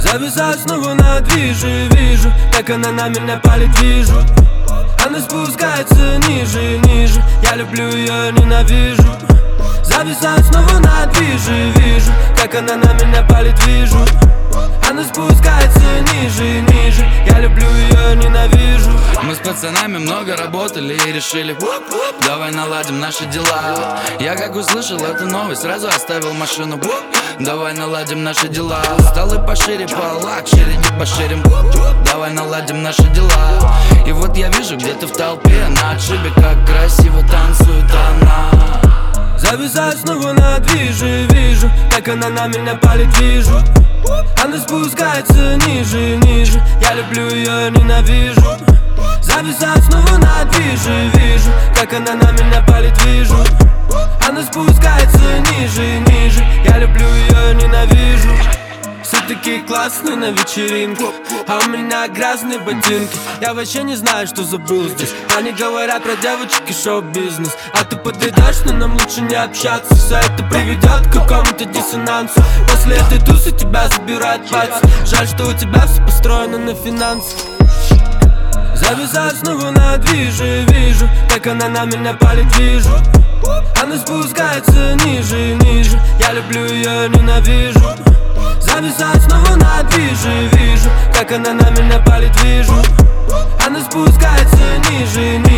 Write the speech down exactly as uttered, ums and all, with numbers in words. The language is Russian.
Зависаю снова на движе, вижу, как она на меня палит, вижу. Она спускается ниже, ниже, я люблю ее, ненавижу. Зависаю снова на движе, вижу, как она на меня палит, вижу. Она спускается ниже, ниже, я люблю ее, ненавижу. Мы с пацанами много работали и решили: давай наладим наши дела. Я как услышал эту новость, сразу оставил машину. Давай наладим наши дела. Столы пошире, полакшире, не поширим. Давай наладим наши дела. И вот я вижу где-то в толпе на отшибе, как красиво танцует она. Зависаю снова на движе, вижу, как она на меня палит, вижу. Она спускается ниже, ниже, я люблю ее, ненавижу. Зависаю снова на движе, вижу, как она на меня палит, вижу. Она спускается ниже, ниже, я люблю ее, ненавижу. Все такие классные на вечеринке, а у меня грязные ботинки. Я вообще не знаю, что забыл здесь. Они говорят про девочек и шоу-бизнес, а ты подойдешь, но нам лучше не общаться. Все это приведет к какому-то диссонансу. После этой тусы тебя забирают пальцы. Жаль, что у тебя все построено на финансах. Зависаю снова на движе, вижу, как она на меня палит, вижу. Она спускается ниже, ниже, я люблю ее, ненавижу. Зависаю снова на движе, вижу, как она на меня палит, вижу. Она спускается ниже, ниже.